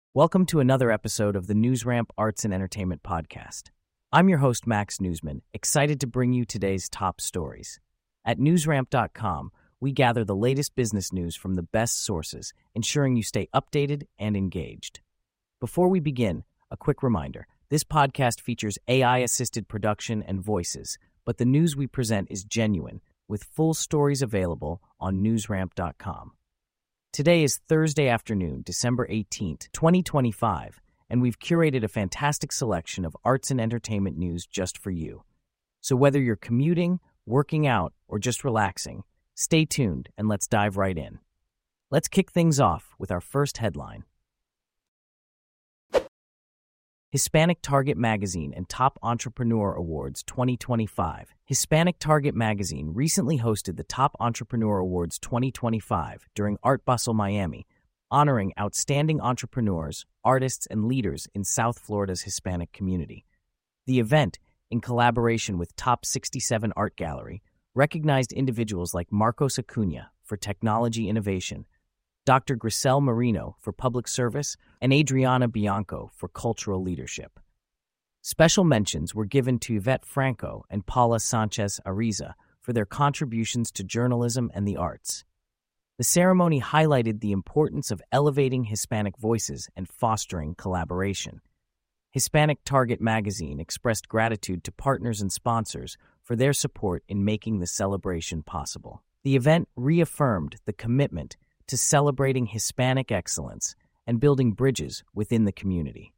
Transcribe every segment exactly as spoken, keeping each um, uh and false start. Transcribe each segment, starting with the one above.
Welcome to another episode of the NewsRamp Arts and Entertainment Podcast. I'm your host, Max Newsman, excited to bring you today's top stories. At newsramp dot com, we gather the latest business news from the best sources, ensuring you stay updated and engaged. Before we begin, a quick reminder. This podcast features A I-assisted production and voices, but the news we present is genuine, with full stories available on newsramp dot com. Today is Thursday afternoon, December eighteenth, twenty twenty-five, and we've curated a fantastic selection of arts and entertainment news just for you. So whether you're commuting, working out, or just relaxing, stay tuned and let's dive right in. Let's kick things off with our first headline. Hispanic Target Magazine and Top Entrepreneur Awards twenty twenty-five. Hispanic Target Magazine recently hosted the Top Entrepreneur Awards twenty twenty-five during Art Bustle Miami, honoring outstanding entrepreneurs, artists, and leaders in South Florida's Hispanic community. The event, in collaboration with Top sixty-seven Art Gallery, recognized individuals like Marcos Acuna for technology innovation, Doctor Grisel Marino for public service, and Adriana Bianco for cultural leadership. Special mentions were given to Yvette Franco and Paula Sanchez Ariza for their contributions to journalism and the arts. The ceremony highlighted the importance of elevating Hispanic voices and fostering collaboration. Hispanic Target Magazine expressed gratitude to partners and sponsors for their support in making the celebration possible. The event reaffirmed the commitment to celebrating Hispanic excellence and building bridges within the community.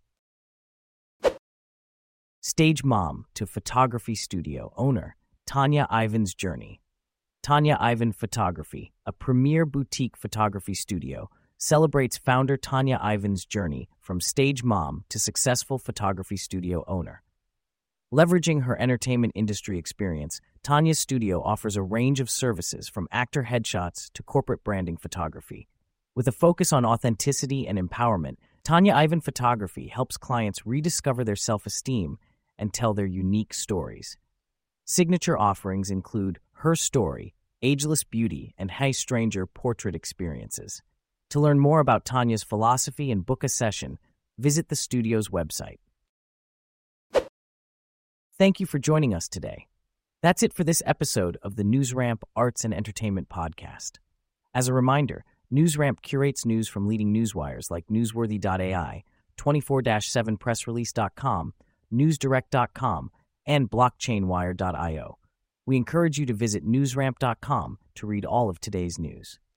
Stage mom to photography studio owner, Tanya Ivan's journey. Tanya Ivan Photography, a premier boutique photography studio, celebrates founder Tanya Ivan's journey from stage mom to successful photography studio owner. Leveraging her entertainment industry experience, Tanya's studio offers a range of services from actor headshots to corporate branding photography. With a focus on authenticity and empowerment, Tanya Ivan Photography helps clients rediscover their self-esteem and tell their unique stories. Signature offerings include Her Story, Ageless Beauty, and Hey Stranger portrait experiences. To learn more about Tanya's philosophy and book a session, visit the studio's website. Thank you for joining us today. That's it for this episode of the NewsRamp Arts and Entertainment Podcast. As a reminder, NewsRamp curates news from leading newswires like newsworthy dot A I, twenty-four seven press release dot com, news direct dot com, and blockchain wire dot io. We encourage you to visit newsramp dot com to read all of today's news.